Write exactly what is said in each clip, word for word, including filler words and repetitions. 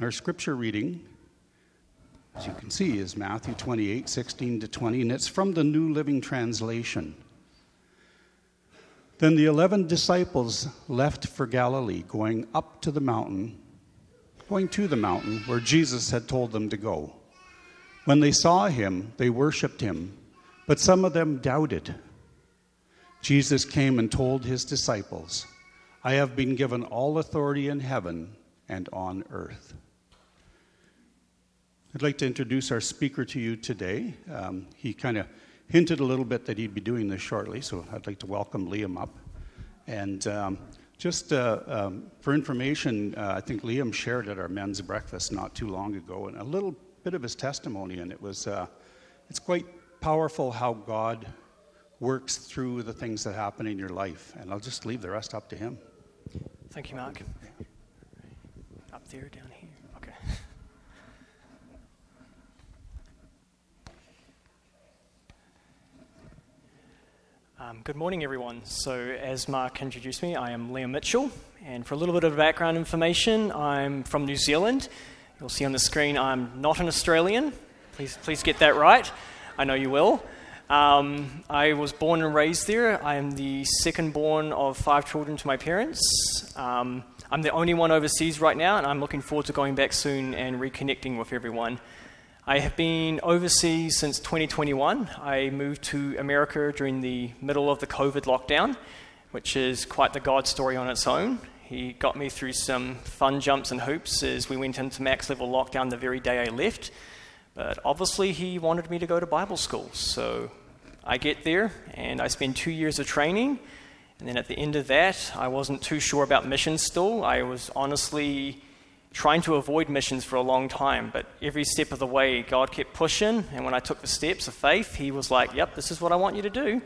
Our scripture reading, as you can see, is Matthew twenty-eight, sixteen to twenty, and it's from the New Living Translation. Then the eleven disciples left for Galilee, going up to the mountain, going to the mountain where Jesus had told them to go. When they saw him, they worshipped him, but some of them doubted. Jesus came and told his disciples, I have been given all authority in heaven and on earth. I'd like to introduce our speaker to you today. Um, he kind of hinted a little bit that he'd be doing this shortly, so I'd like to welcome Liam up. And um, just uh, um, for information, uh, I think Liam shared at our men's breakfast not too long ago, and a little bit of his testimony, and it was uh, it's quite powerful how God works through the things that happen in your life. And I'll just leave the rest up to him. Thank you, Mark. Up there, down here. Okay. Um, good morning, everyone. So, as Mark introduced me, I am Liam Mitchell, and for a little bit of background information, I'm from New Zealand. You'll see on the screen I'm not an Australian. Please, please get that right. I know you will. Um, I was born and raised there. I am the second born of five children to my parents. Um, I'm the only one overseas right now, and I'm looking forward to going back soon and reconnecting with everyone. I have been overseas since twenty twenty-one. I moved to America during the middle of the COVID lockdown, which is quite the God story on its own. He got me through some fun jumps and hoops as we went into max level lockdown the very day I left. But obviously he wanted me to go to Bible school. So I get there and I spend two years of training. And then at the end of that, I wasn't too sure about missions still. I was honestly trying to avoid missions for a long time. But every step of the way, God kept pushing. And when I took the steps of faith, he was like, yep, this is what I want you to do.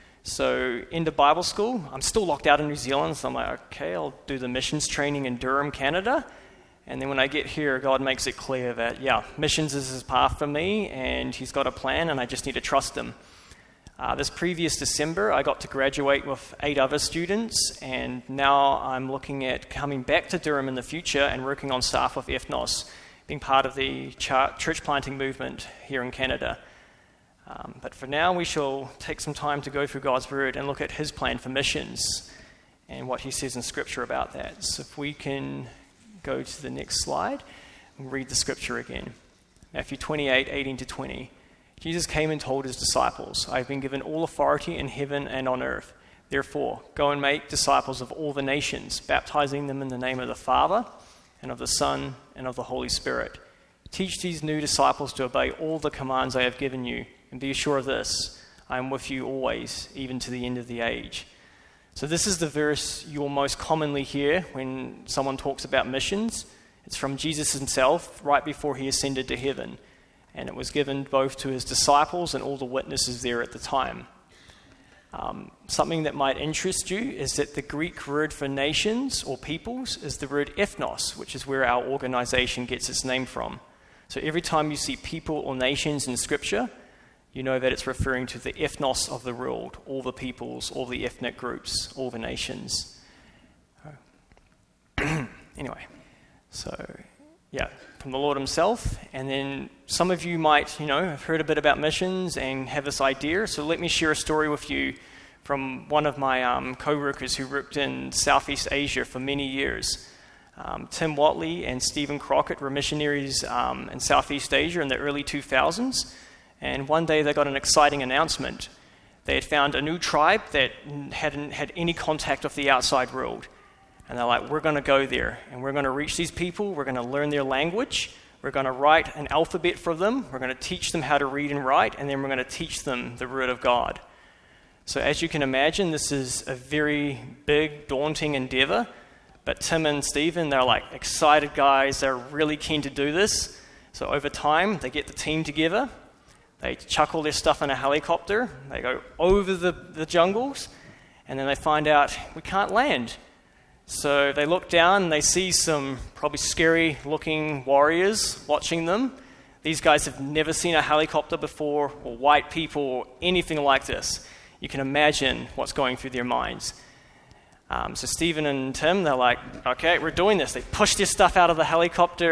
So into Bible school, I'm still locked out in New Zealand, so I'm like, okay, I'll do the missions training in Durham, Canada. And then when I get here, God makes it clear that, yeah, missions is his path for me, and he's got a plan, and I just need to trust him. Uh, this previous December, I got to graduate with eight other students, and now I'm looking at coming back to Durham in the future and working on staff with F N O S, being part of the church planting movement here in Canada. Um, but for now, we shall take some time to go through God's Word and look at his plan for missions and what he says in Scripture about that. So if we can go to the next slide and read the Scripture again. Matthew twenty-eight, eighteen to twenty. Jesus came and told his disciples, I have been given all authority in heaven and on earth. Therefore, go and make disciples of all the nations, baptizing them in the name of the Father and of the Son and of the Holy Spirit. Teach these new disciples to obey all the commands I have given you. And be sure of this, I am with you always, even to the end of the age. So this is the verse you'll most commonly hear when someone talks about missions. It's from Jesus himself, right before he ascended to heaven. And it was given both to his disciples and all the witnesses there at the time. Um, something that might interest you is that the Greek word for nations or peoples is the word ethnos, which is where our organization gets its name from. So every time you see people or nations in Scripture, you know that it's referring to the ethnos of the world, all the peoples, all the ethnic groups, all the nations. Anyway, so yeah, from the Lord himself. And then some of you might, you know, have heard a bit about missions and have this idea. So let me share a story with you from one of my um, co-workers who worked in Southeast Asia for many years. Um, Tim Watley and Stephen Crockett were missionaries um, in Southeast Asia in the early two thousands. And one day they got an exciting announcement. They had found a new tribe that hadn't had any contact with the outside world. And they're like, we're going to go there, and we're going to reach these people. We're going to learn their language. We're going to write an alphabet for them. We're going to teach them how to read and write, and then we're going to teach them the Word of God. So as you can imagine, this is a very big, daunting endeavor. But Tim and Stephen, they're like excited guys. They're really keen to do this. So over time, they get the team together. They chuck all their stuff in a helicopter. They go over the, the jungles, and then they find out we can't land. So they look down and they see some probably scary-looking warriors watching them. These guys have never seen a helicopter before, or white people, or anything like this. You can imagine what's going through their minds. Um, so Stephen and Tim, they're like, okay, we're doing this. They push their stuff out of the helicopter.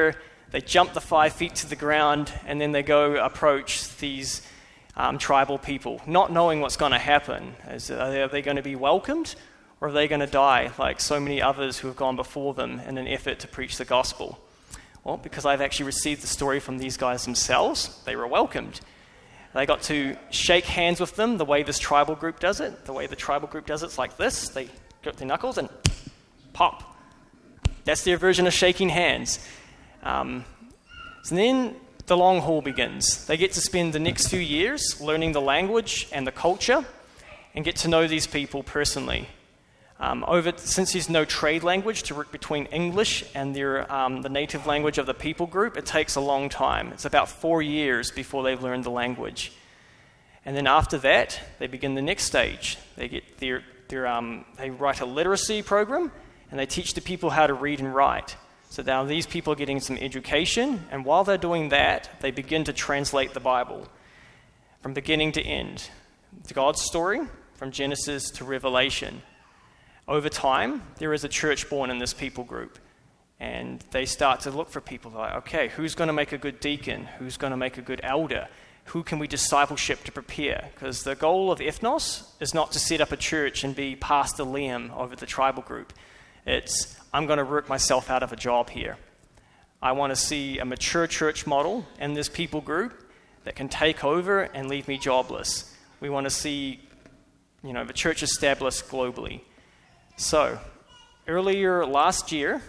They jump the five feet to the ground, and then they go approach these um, tribal people, not knowing what's going to happen. Is, are they, are they going to be welcomed, or are they going to die like so many others who have gone before them in an effort to preach the gospel? Well, because I've actually received the story from these guys themselves, they were welcomed. They got to shake hands with them the way this tribal group does it. The way the tribal group does it's like this. They got their knuckles and pop. That's their version of shaking hands. Um, so then the long haul begins. They get to spend the next few years learning the language and the culture and get to know these people personally. Um, over since there's no trade language to work between English and their um, the native language of the people group, it takes a long time. It's about four years before they've learned the language. And then after that, they begin the next stage. They get their, their um, they write a literacy program, and they teach the people how to read and write. So now these people are getting some education, and while they're doing that, they begin to translate the Bible from beginning to end. God's story from Genesis to Revelation. Over time, there is a church born in this people group, and they start to look for people like, okay, who's going to make a good deacon? Who's going to make a good elder? Who can we discipleship to prepare? Because the goal of Ethnos is not to set up a church and be Pastor Liam over the tribal group. It's, I'm going to work myself out of a job here. I want to see a mature church model in this people group that can take over and leave me jobless. We want to see, you know, the church established globally. So, earlier last year,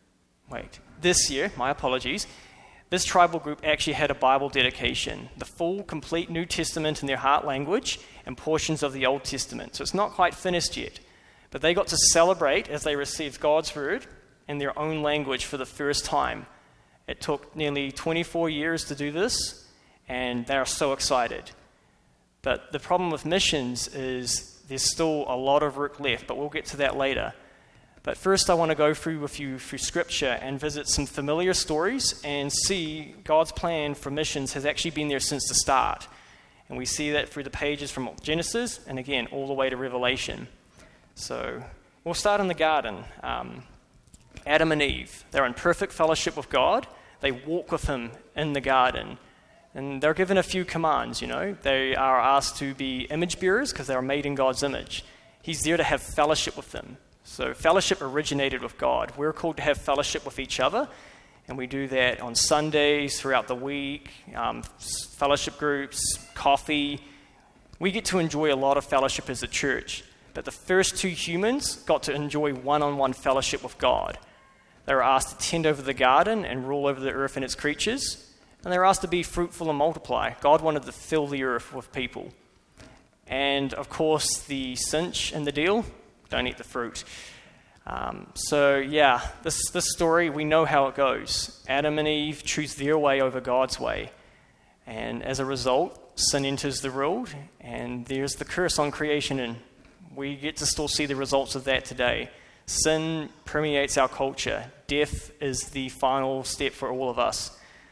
wait, this year, my apologies, this tribal group actually had a Bible dedication, the full, complete New Testament in their heart language and portions of the Old Testament. So it's not quite finished yet, but they got to celebrate as they received God's word in their own language for the first time. It took nearly twenty-four years to do this, and they're so excited. But the problem with missions is there's still a lot of work left, but we'll get to that later. But first I want to go through with you through Scripture and visit some familiar stories and see God's plan for missions has actually been there since the start. And we see that through the pages from Genesis and again, all the way to Revelation. So we'll start in the garden. Um, Adam and Eve, they're in perfect fellowship with God. They walk with him in the garden. And they're given a few commands, you know. They are asked to be image bearers because they are made in God's image. He's there to have fellowship with them. So fellowship originated with God. We're called to have fellowship with each other, and we do that on Sundays, throughout the week, um, fellowship groups, coffee. We get to enjoy a lot of fellowship as a church, but the first two humans got to enjoy one-on-one fellowship with God. They were asked to tend over the garden and rule over the earth and its creatures. And they were asked to be fruitful and multiply. God wanted to fill the earth with people. And, of course, the cinch in the deal, don't eat the fruit. Um, so, yeah, this, this story, we know how it goes. Adam and Eve choose their way over God's way. And as a result, sin enters the world, and there's the curse on creation, and we get to still see the results of that today. Sin permeates our culture. Death is the final step for all of us.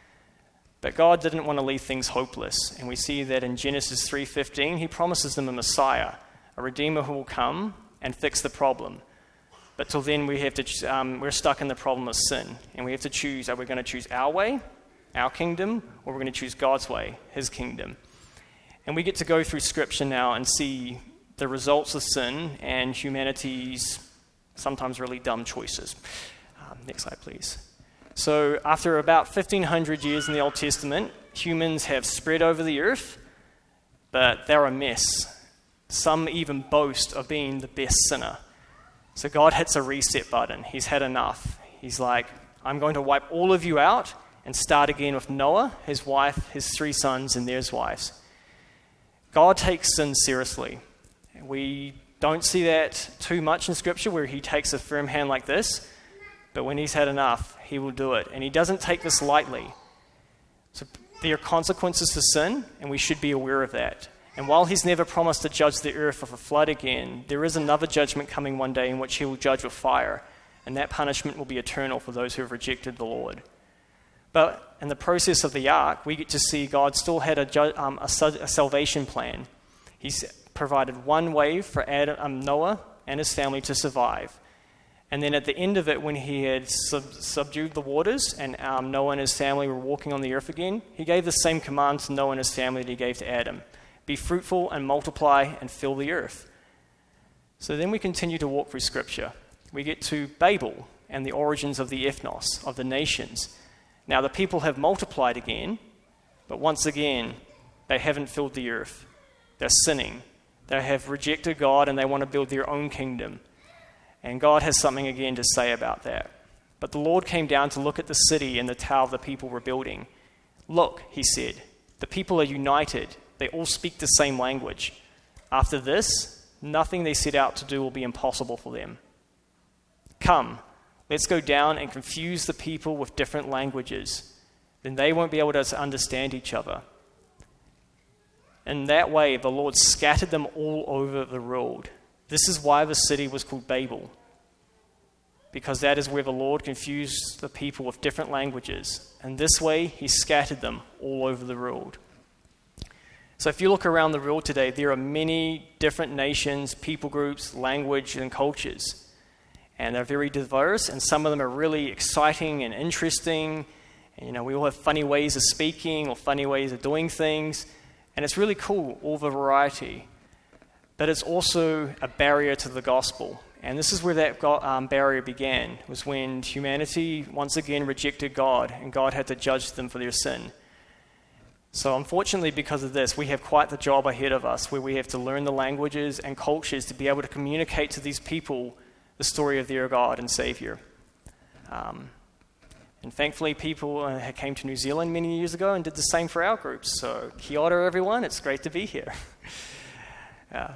But God didn't want to leave things hopeless, and we see that in Genesis three fifteen, he promises them a Messiah, a Redeemer who will come and fix the problem. But till then, we have to, um, we're stuck in the problem of sin, and we have to choose, are we going to choose our way, our kingdom, or we're going to choose God's way, his kingdom? And we get to go through Scripture now and see the results of sin and humanity's sometimes really dumb choices. Um, next slide, please. So after about fifteen hundred years in the Old Testament, humans have spread over the earth, but they're a mess. Some even boast of being the best sinner. So God hits a reset button. He's had enough. He's like, I'm going to wipe all of you out and start again with Noah, his wife, his three sons, and their wives. God takes sin seriously. We don't see that too much in Scripture where he takes a firm hand like this, but when he's had enough, he will do it. And he doesn't take this lightly. So there are consequences to sin, and we should be aware of that. And while he's never promised to judge the earth with a flood again, there is another judgment coming one day in which he will judge with fire. And that punishment will be eternal for those who have rejected the Lord. But in the process of the ark, we get to see God still had a, ju- um, a, a salvation plan. He's provided one way for Adam, um, Noah and his family to survive. And then at the end of it, when he had sub- subdued the waters and um, Noah and his family were walking on the earth again, he gave the same command to Noah and his family that he gave to Adam. Be fruitful and multiply and fill the earth. So then we continue to walk through Scripture. We get to Babel and the origins of the ethnos, of the nations. Now the people have multiplied again, but once again, they haven't filled the earth. They're sinning. They have rejected God and they want to build their own kingdom. And God has something again to say about that. But the Lord came down to look at the city and the tower the people were building. Look, he said, the people are united. They all speak the same language. After this, nothing they set out to do will be impossible for them. Come, let's go down and confuse the people with different languages. Then they won't be able to understand each other. In that way, the Lord scattered them all over the world. This is why the city was called Babel, because that is where the Lord confused the people with different languages. And this way, he scattered them all over the world. So if you look around the world today, there are many different nations, people groups, language, and cultures. And they're very diverse, and some of them are really exciting and interesting. And, you know, we all have funny ways of speaking or funny ways of doing things. And it's really cool, all the variety. But it's also a barrier to the gospel. And this is where that um, barrier began, was when humanity once again rejected God, and God had to judge them for their sin. So unfortunately, because of this, we have quite the job ahead of us, where we have to learn the languages and cultures to be able to communicate to these people the story of their God and Savior. Um, and thankfully, people uh, came to New Zealand many years ago and did the same for our groups. So kia ora, everyone. It's great to be here. uh,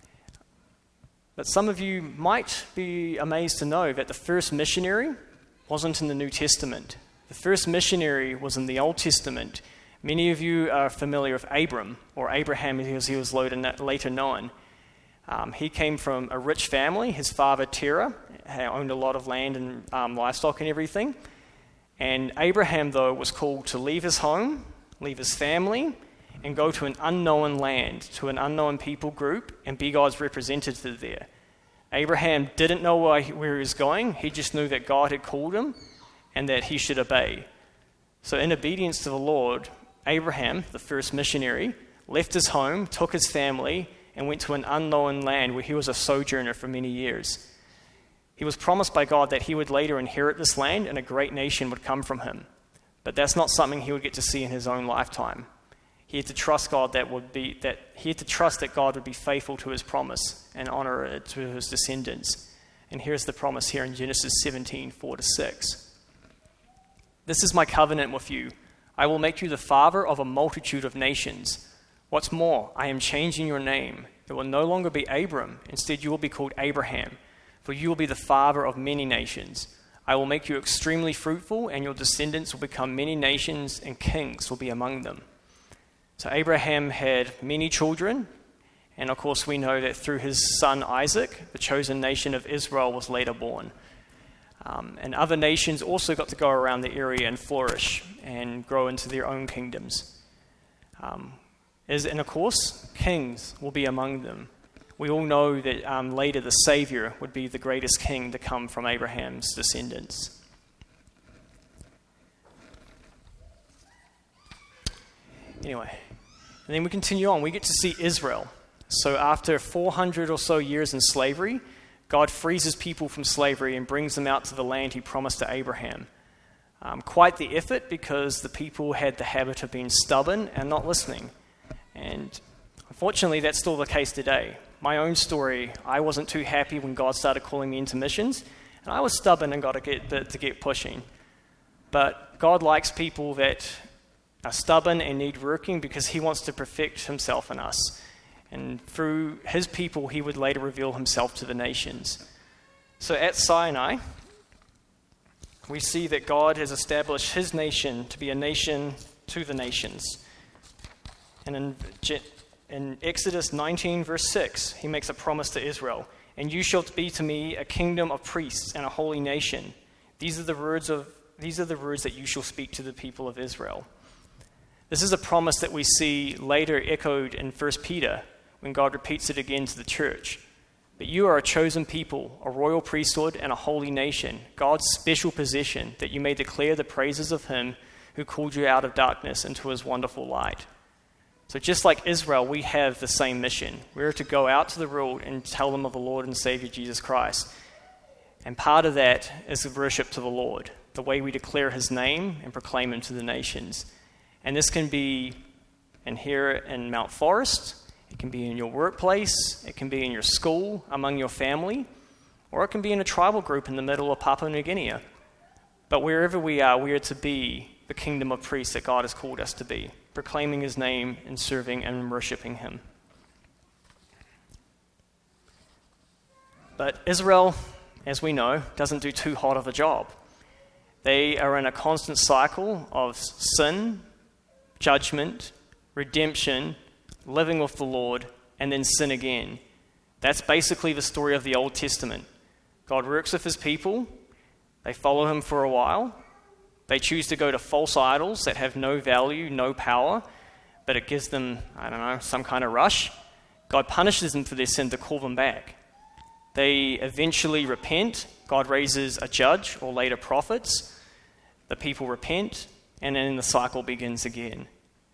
but some of you might be amazed to know that the first missionary wasn't in the New Testament. The first missionary was in the Old Testament. Many of you are familiar with Abram, or Abraham as he was later known. Um, he came from a rich family. His father, Terah, owned a lot of land and um, livestock and everything. And Abraham, though, was called to leave his home, leave his family, and go to an unknown land, to an unknown people group, and be God's representative there. Abraham didn't know where he was going. He just knew that God had called him and that he should obey. So in obedience to the Lord, Abraham, the first missionary, left his home, took his family, and went to an unknown land where he was a sojourner for many years. He was promised by God that he would later inherit this land and a great nation would come from him. But that's not something he would get to see in his own lifetime. He had to trust God that would be that he had to trust that God would be faithful to his promise and honor it to his descendants. And here's the promise here in Genesis seventeen, four to six. This is my covenant with you. I will make you the father of a multitude of nations. What's more, I am changing your name. It will no longer be Abram. Instead, you will be called Abraham, for you will be the father of many nations. I will make you extremely fruitful, and your descendants will become many nations, and kings will be among them. So Abraham had many children, and of course we know that through his son Isaac, the chosen nation of Israel was later born. Um, and other nations also got to go around the area and flourish and grow into their own kingdoms. Um, as, and of course, kings will be among them. We all know that um, later the Savior would be the greatest king to come from Abraham's descendants. Anyway, and then we continue on. We get to see Israel. So after four hundred or so years in slavery, God frees his people from slavery and brings them out to the land he promised to Abraham. Um, quite the effort, because the people had the habit of being stubborn and not listening. And unfortunately, that's still the case today. My own story, I wasn't too happy when God started calling me into missions, and I was stubborn and got to get, to get pushing. But God likes people that are stubborn and need working, because he wants to perfect himself in us. And through his people, he would later reveal himself to the nations. So at Sinai, we see that God has established his nation to be a nation to the nations. And in, in Exodus nineteen, verse six, he makes a promise to Israel. And you shall be to me a kingdom of priests and a holy nation. These are the words of these are the words that you shall speak to the people of Israel. This is a promise that we see later echoed in First Peter, when God repeats it again to the church. But you are a chosen people, a royal priesthood, and a holy nation, God's special possession, that you may declare the praises of him who called you out of darkness into his wonderful light. So just like Israel, we have the same mission. We're to go out to the world and tell them of the Lord and Savior Jesus Christ. And part of that is the worship to the Lord, the way we declare his name and proclaim him to the nations. And this can be in here in Mount Forest, it can be in your workplace, it can be in your school, among your family, or it can be in a tribal group in the middle of Papua New Guinea. But wherever we are, we are to be the kingdom of priests that God has called us to be, proclaiming his name and serving and worshiping him. But Israel, as we know, doesn't do too hot of a job. They are in a constant cycle of sin, judgment, redemption, living with the Lord, and then sin again. That's basically the story of the Old Testament. God works with his people. They follow him for a while. They choose to go to false idols that have no value, no power, but it gives them, I don't know, some kind of rush. God punishes them for their sin to call them back. They eventually repent. God raises a judge or later prophets. The people repent, and then the cycle begins again.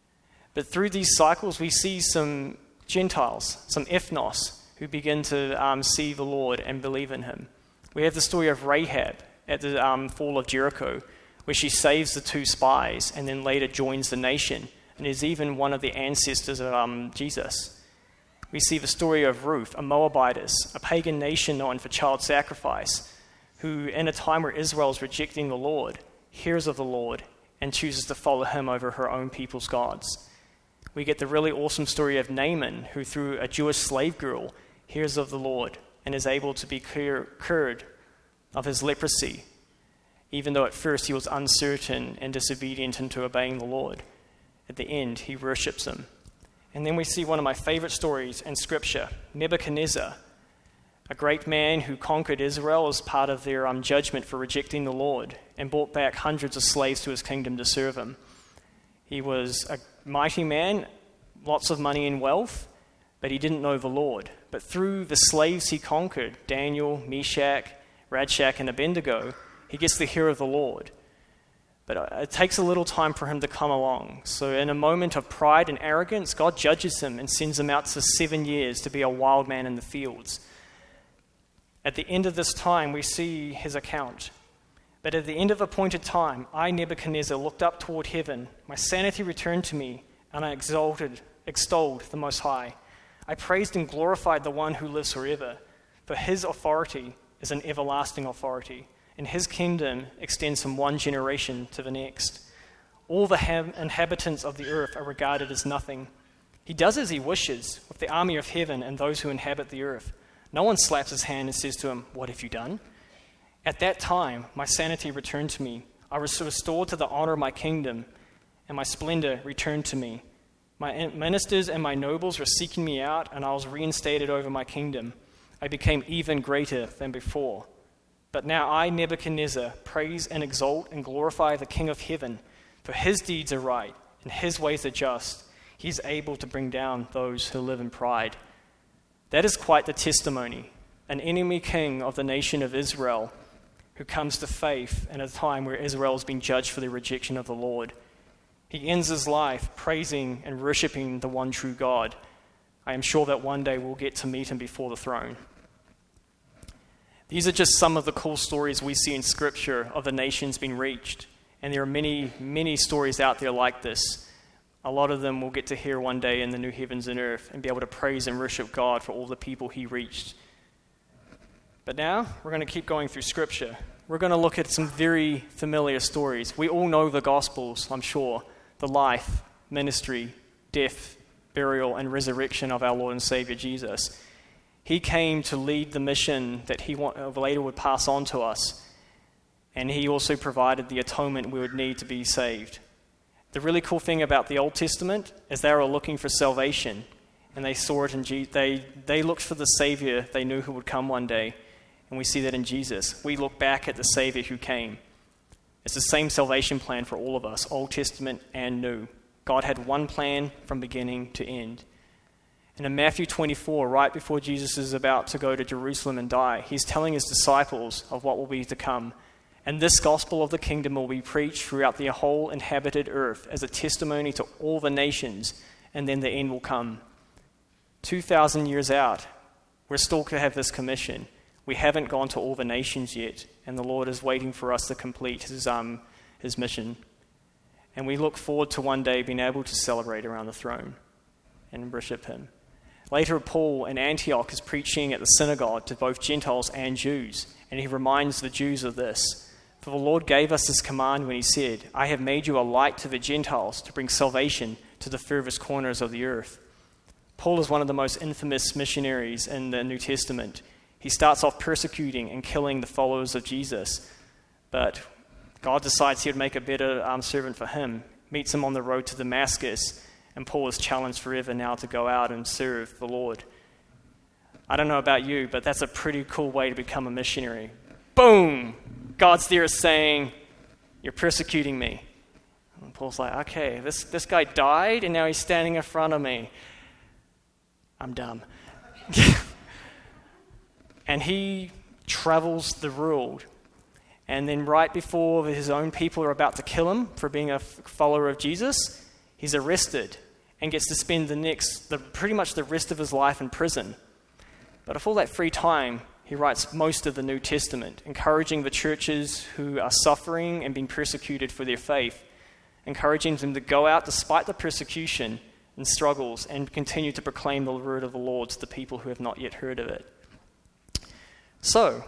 But through these cycles, we see some Gentiles, some ethnos, who begin to um, see the Lord and believe in him. We have the story of Rahab at the um, fall of Jericho, where she saves the two spies and then later joins the nation, and is even one of the ancestors of um, Jesus. We see the story of Ruth, a Moabitess, a pagan nation known for child sacrifice, who in a time where Israel is rejecting the Lord, hears of the Lord and chooses to follow him over her own people's gods. We get the really awesome story of Naaman, who through a Jewish slave girl hears of the Lord and is able to be cure, cured of his leprosy, even though at first he was uncertain and disobedient into obeying the Lord. At the end, he worships him. And then we see one of my favorite stories in Scripture, Nebuchadnezzar, a great man who conquered Israel as part of their um, judgment for rejecting the Lord and brought back hundreds of slaves to his kingdom to serve him. He was a mighty man, lots of money and wealth, but he didn't know the Lord. But through the slaves he conquered, Daniel, Meshach, Radshak, and Abednego, he gets to hear of the Lord. But it takes a little time for him to come along. So in a moment of pride and arrogance, God judges him and sends him out for seven years to be a wild man in the fields. At the end of this time, we see his account. But at the end of appointed time, I, Nebuchadnezzar, looked up toward heaven. My sanity returned to me, and I exalted, extolled the Most High. I praised and glorified the one who lives forever, for his authority is an everlasting authority, and his kingdom extends from one generation to the next. All the ha- inhabitants of the earth are regarded as nothing. He does as he wishes with the army of heaven and those who inhabit the earth. No one slaps his hand and says to him, "What have you done?" At that time, my sanity returned to me. I was restored to the honor of my kingdom, and my splendor returned to me. My ministers and my nobles were seeking me out, and I was reinstated over my kingdom. I became even greater than before. But now I, Nebuchadnezzar, praise and exalt and glorify the King of heaven, for his deeds are right, and his ways are just. He is able to bring down those who live in pride. That is quite the testimony. An enemy king of the nation of Israel who comes to faith in a time where Israel has been judged for their rejection of the Lord. He ends his life praising and worshiping the one true God. I am sure that one day we'll get to meet him before the throne. These are just some of the cool stories we see in Scripture of the nations being reached. And there are many, many stories out there like this. A lot of them we'll get to hear one day in the new heavens and earth and be able to praise and worship God for all the people he reached. But now we're going to keep going through Scripture. We're going to look at some very familiar stories. We all know the Gospels, I'm sure. The life, ministry, death, burial, and resurrection of our Lord and Savior Jesus. He came to lead the mission that he later would pass on to us. And he also provided the atonement we would need to be saved. The really cool thing about the Old Testament is they were looking for salvation. And they saw it in Jesus. They, they looked for the Savior they knew who would come one day. And we see that in Jesus. We look back at the Savior who came. It's the same salvation plan for all of us, Old Testament and New. God had one plan from beginning to end. And in Matthew twenty-four, right before Jesus is about to go to Jerusalem and die, he's telling his disciples of what will be to come. And this gospel of the kingdom will be preached throughout the whole inhabited earth as a testimony to all the nations, and then the end will come. Two thousand years out, we're still to have this commission. We haven't gone to all the nations yet, and the Lord is waiting for us to complete his, um, his mission. And we look forward to one day being able to celebrate around the throne and worship him. Later, Paul in Antioch is preaching at the synagogue to both Gentiles and Jews, and he reminds the Jews of this. For the Lord gave us this command when he said, I have made you a light to the Gentiles to bring salvation to the furthest corners of the earth. Paul is one of the most infamous missionaries in the New Testament. He starts off persecuting and killing the followers of Jesus, but God decides he would make a better um, servant for him, meets him on the road to Damascus, and Paul is challenged forever now to go out and serve the Lord. I don't know about you, but that's a pretty cool way to become a missionary. Boom! God's there saying, you're persecuting me. And Paul's like, okay, this, this guy died, and now he's standing in front of me. I'm dumb. And he travels the world. And then right before his own people are about to kill him for being a follower of Jesus, he's arrested and gets to spend the next, the, pretty much the rest of his life in prison. But of all that free time, he writes most of the New Testament, encouraging the churches who are suffering and being persecuted for their faith, encouraging them to go out despite the persecution and struggles and continue to proclaim the word of the Lord to the people who have not yet heard of it. So,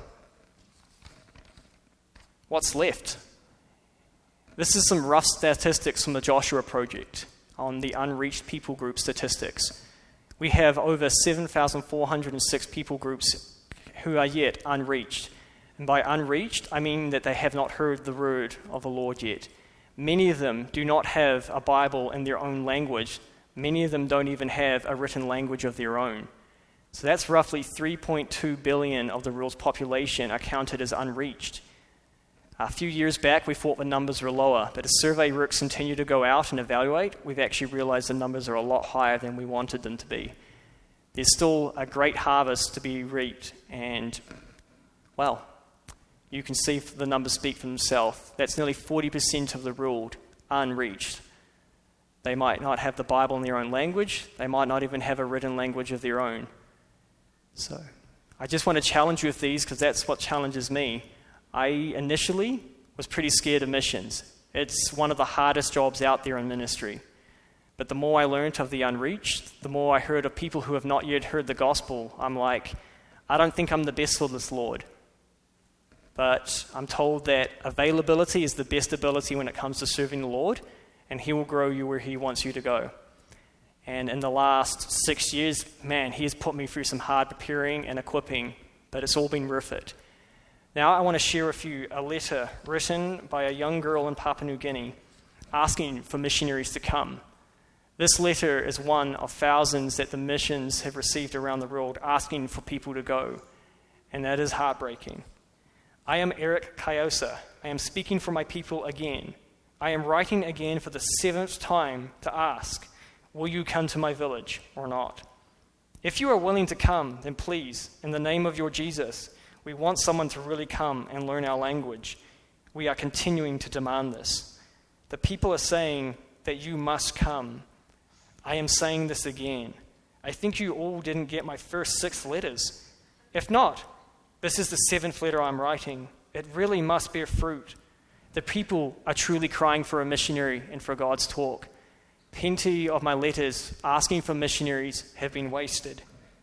what's left? This is some rough statistics from the Joshua Project on the unreached people group statistics. We have over seven thousand four hundred six people groups who are yet unreached. And by unreached, I mean that they have not heard the word of the Lord yet. Many of them do not have a Bible in their own language. Many of them don't even have a written language of their own. So that's roughly three point two billion of the world's population are counted as unreached. A few years back, we thought the numbers were lower, but as survey works continue to go out and evaluate, we've actually realized the numbers are a lot higher than we wanted them to be. There's still a great harvest to be reaped, and, well, you can see the numbers speak for themselves. That's nearly forty percent of the world unreached. They might not have the Bible in their own language. They might not even have a written language of their own. So I just want to challenge you with these because that's what challenges me. I initially was pretty scared of missions. It's one of the hardest jobs out there in ministry. But the more I learned of the unreached, the more I heard of people who have not yet heard the gospel, I'm like, I don't think I'm the best for this, Lord. But I'm told that availability is the best ability when it comes to serving the Lord, and he will grow you where he wants you to go. And in the last six years, man, he has put me through some hard preparing and equipping, but it's all been worth it. Now I want to share with you a letter written by a young girl in Papua New Guinea asking for missionaries to come. This letter is one of thousands that the missions have received around the world asking for people to go, and that is heartbreaking. I am Eric Kayosa. I am speaking for my people again. I am writing again for the seventh time to ask, will you come to my village or not? If you are willing to come, then please, in the name of your Jesus, we want someone to really come and learn our language. We are continuing to demand this. The people are saying that you must come. I am saying this again. I think you all didn't get my first six letters. If not, this is the seventh letter I'm writing. It really must bear fruit. The people are truly crying for a missionary and for God's talk. Plenty of my letters asking for missionaries have been wasted.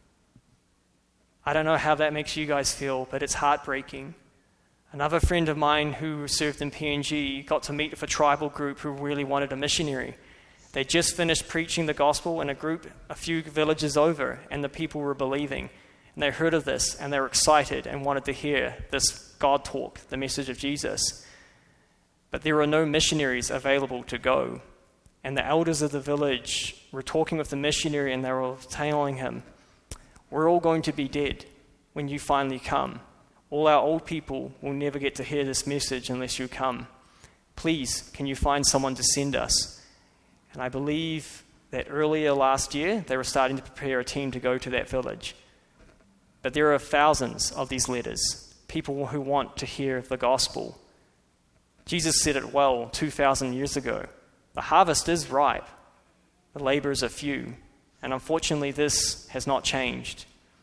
I don't know how that makes you guys feel, but it's heartbreaking. Another friend of mine who served in P N G got to meet with a tribal group who really wanted a missionary. They just finished preaching the gospel in a group a few villages over, and the people were believing. And they heard of this, and they were excited and wanted to hear this God talk, the message of Jesus. But there were no missionaries available to go. And the elders of the village were talking with the missionary, and they were telling him, we're all going to be dead when you finally come. All our old people will never get to hear this message unless you come. Please, can you find someone to send us? And I believe that earlier last year they were starting to prepare a team to go to that village. But there are thousands of these letters, people who want to hear the gospel. Jesus said it well two thousand years ago. The harvest is ripe, the laborers are few, and unfortunately this has not changed.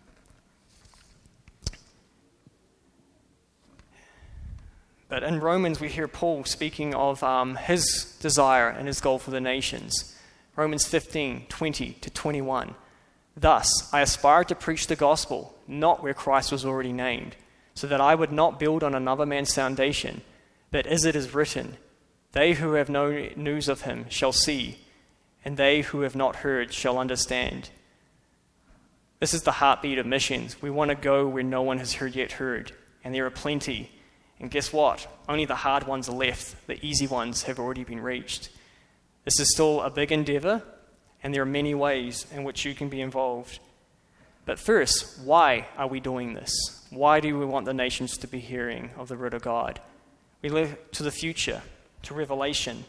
But in Romans, we hear Paul speaking of um, his desire and his goal for the nations. Romans fifteen, twenty to twenty-one. Thus, I aspire to preach the gospel, not where Christ was already named, so that I would not build on another man's foundation. But as it is written, they who have no news of him shall see, and they who have not heard shall understand. This is the heartbeat of missions. We want to go where no one has heard yet heard, and there are plenty. And guess what? Only the hard ones are left. The easy ones have already been reached. This is still a big endeavor, and there are many ways in which you can be involved. But first, why are we doing this? Why do we want the nations to be hearing of the word of God? We look to the future, to Revelation.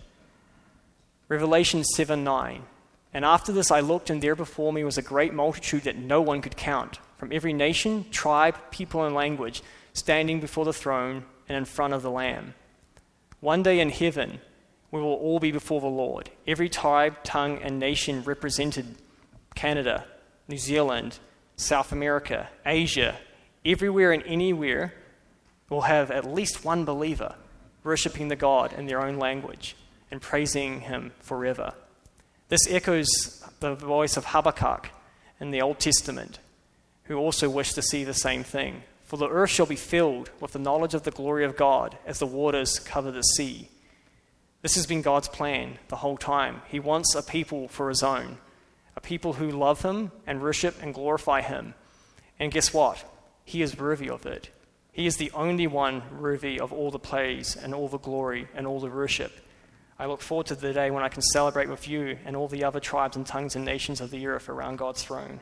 Revelation seven nine. And after this I looked, and there before me was a great multitude that no one could count, from every nation, tribe, people, and language, standing before the throne and in front of the Lamb. One day in heaven, we will all be before the Lord. Every tribe, tongue, and nation represented, Canada, New Zealand, South America, Asia, everywhere and anywhere, will have at least one believer worshiping the God in their own language and praising him forever. This echoes the voice of Habakkuk in the Old Testament, who also wished to see the same thing. For the earth shall be filled with the knowledge of the glory of God as the waters cover the sea. This has been God's plan the whole time. He wants a people for his own, a people who love him and worship and glorify him. And guess what? He is worthy of it. He is the only one worthy of all the praise and all the glory and all the worship. I look forward to the day when I can celebrate with you and all the other tribes and tongues and nations of the earth around God's throne.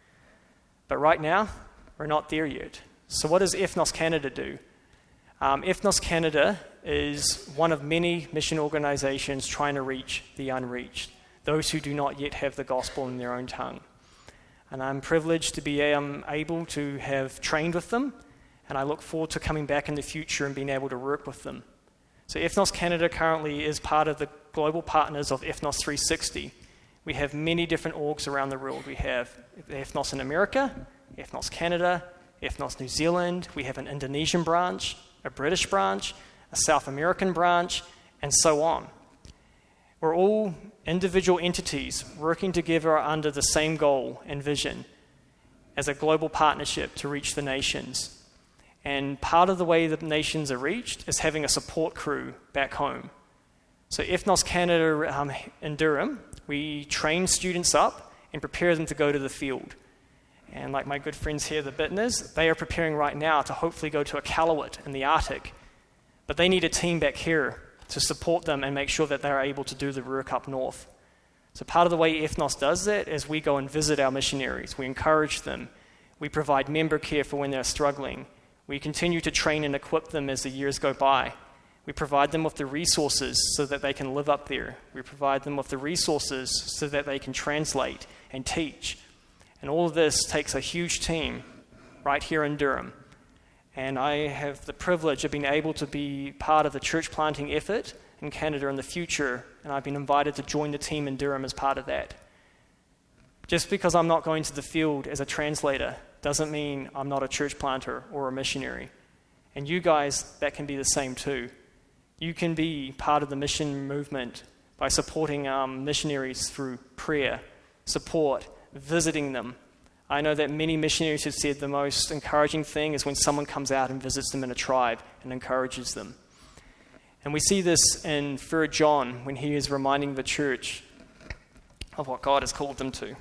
But right now, we're not there yet. So what does Ethnos Canada do? Um, Ethnos Canada is one of many mission organizations trying to reach the unreached, those who do not yet have the gospel in their own tongue. And I'm privileged to be um, able to have trained with them, and I look forward to coming back in the future and being able to work with them. So Ethnos Canada currently is part of the global partners of Ethnos three sixty. We have many different orgs around the world. We have Ethnos in America, Ethnos Canada, Ethnos New Zealand. We have an Indonesian branch, a British branch, a South American branch, and so on. We're all individual entities working together under the same goal and vision as a global partnership to reach the nations. And part of the way the nations are reached is having a support crew back home. So Ethnos Canada um, in Durham, we train students up and prepare them to go to the field. And like my good friends here, the Bittners, they are preparing right now to hopefully go to Iqaluit in the Arctic. But they need a team back here to support them and make sure that they're able to do the work up north. So part of the way Ethnos does that is we go and visit our missionaries. We encourage them. We provide member care for when they're struggling. We continue to train and equip them as the years go by. We provide them with the resources so that they can live up there. We provide them with the resources so that they can translate and teach. And all of this takes a huge team right here in Durham. And I have the privilege of being able to be part of the church planting effort in Canada in the future, and I've been invited to join the team in Durham as part of that. Just because I'm not going to the field as a translator doesn't mean I'm not a church planter or a missionary. And you guys, that can be the same too. You can be part of the mission movement by supporting um, missionaries through prayer, support, visiting them. I know that many missionaries have said the most encouraging thing is when someone comes out and visits them in a tribe and encourages them. And we see this in Third John when he is reminding the church of what God has called them to.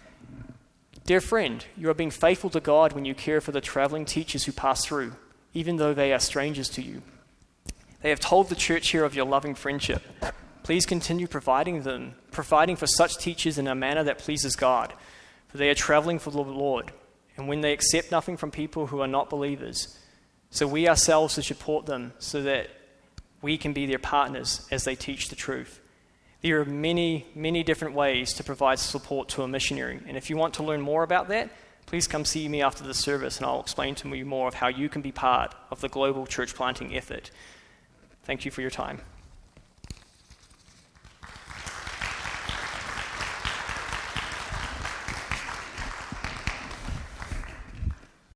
Dear friend, you are being faithful to God when you care for the traveling teachers who pass through, even though they are strangers to you. They have told the church here of your loving friendship. Please continue providing them, providing for such teachers in a manner that pleases God, for they are traveling for the Lord, and when they accept nothing from people who are not believers. So we ourselves should support them so that we can be their partners as they teach the truth. There are many, many different ways to provide support to a missionary. And if you want to learn more about that, please come see me after the service and I'll explain to you more of how you can be part of the global church planting effort. Thank you for your time.